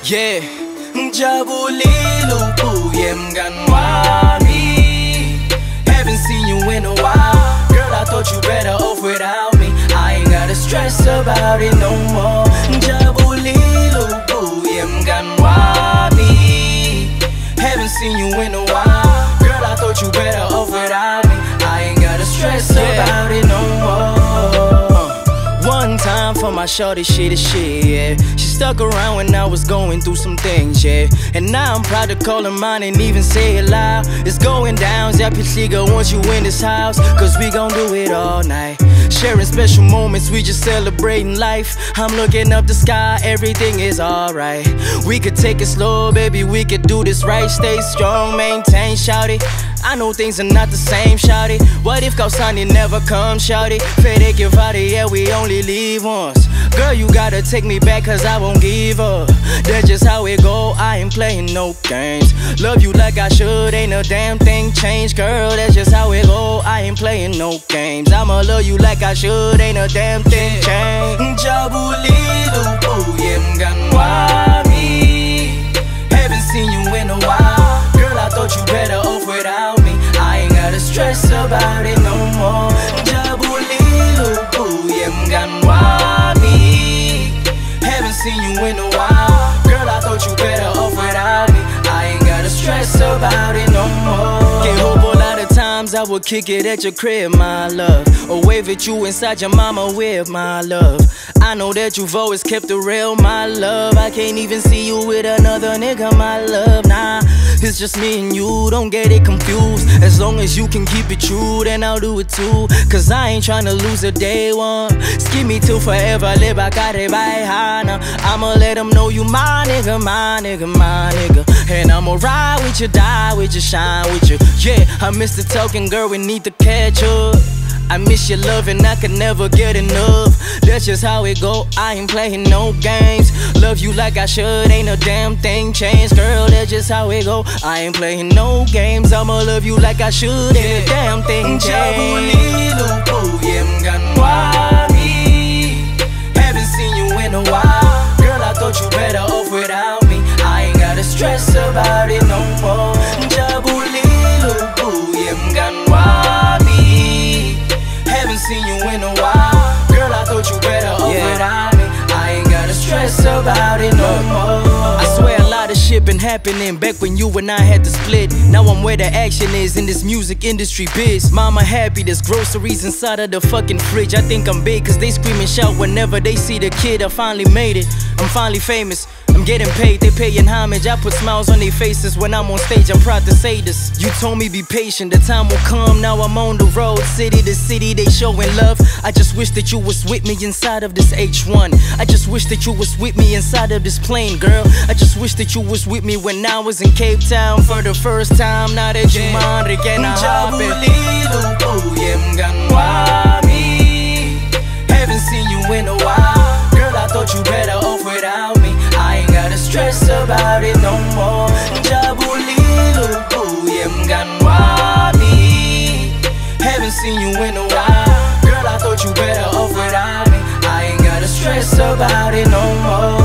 Yeah, Jabulilo Puyem Ganwami. Haven't seen you in a while. Girl, I thought you better off without me. I ain't gotta stress about it no more. Jabulilo Puyem Ganwami. Haven't seen you in a while. Girl, I thought you better off without me. I ain't gotta stress about it no more. One time for my shorty, she the shit, yeah. She stuck around when I was going through some things, yeah. And now I'm proud to call her mine and even say it loud. It's going down, Zapisiga wants you in this house, cause we gon' do it all night. Sharing special moments, we just celebrating life. I'm looking up the sky, everything is alright. We could take it slow, baby, we could do this right. Stay strong, maintain, shout it. I know things are not the same, shout it. What if Kausani never comes, shout it? Fede give out it, yeah, we only leave once. Girl, you gotta take me back, cause I won't give up. That's just how it go, I ain't playing no games. Love you like I should, ain't a damn thing changed. Girl, that's just how it go, I ain't playing no games. I'ma love you like I should, ain't a damn thing changed. Jabulilo Puyem Ganwami. Haven't seen you in a while. Girl, I thought you better off without me. I ain't gotta stress about it no more. Jabulilo Puyem Ganwami. Haven't seen you in a while. Girl, I thought you better off without me. I ain't gotta stress about it no more. Can't hope a lot of times I would kick it at your crib, my love, or wave at you inside your mama with my love. I know that you've always kept it real, my love. I can't even see you with another nigga, my love. Nah, it's just me and you, don't get it confused. As long as you can keep it true, then I'll do it too. Cause I ain't tryna lose a day one. Skip me till forever, live I got it by Hana. I'ma let them know you my nigga, my nigga, my nigga. And I'ma ride with you, die with you, shine with you. Yeah, I miss the talking, girl, we need to catch up. I miss your love and I could never get enough. That's just how it go, I ain't playing no games. Love you like I should, ain't a damn thing changed. Girl, that's just how it go, I ain't playing no games. I'ma love you like I should, ain't a damn thing changed. Jabulilo Puyem Ganwami. Haven't seen you in a while. Girl, I thought you better off without me. I ain't gotta stress about it no more. Jabulilo Puyem Ganwami. Haven't seen you in a while. Girl, I thought you better off without me. I ain't gotta stress about it no more. I swear a lot of shit been happening back when you and I had to split. Now I'm where the action is in this music industry biz. Mama happy, there's groceries inside of the fucking fridge. I think I'm big cause they scream and shout whenever they see the kid. I finally made it, I'm finally famous, I'm getting paid, they paying homage. I put smiles on their faces when I'm on stage, I'm proud to say this. You told me be patient, the time will come, now I'm on the road. City to city, they showing love. I just wish that you was with me inside of this H1. I just wish that you was with me inside of this plane, girl. I just wish that you was with me when I was in Cape Town for the first time. Now that you mine again, I hop it. Jabulilo Puyem Ganwami. Haven't seen you in a while. Girl, I thought you better off without me. I ain't gotta stress about it no more. Jabulilo Puyem Ganwami. Haven't seen you in a while. Girl, I thought you better off without me. I ain't gotta stress about it no more.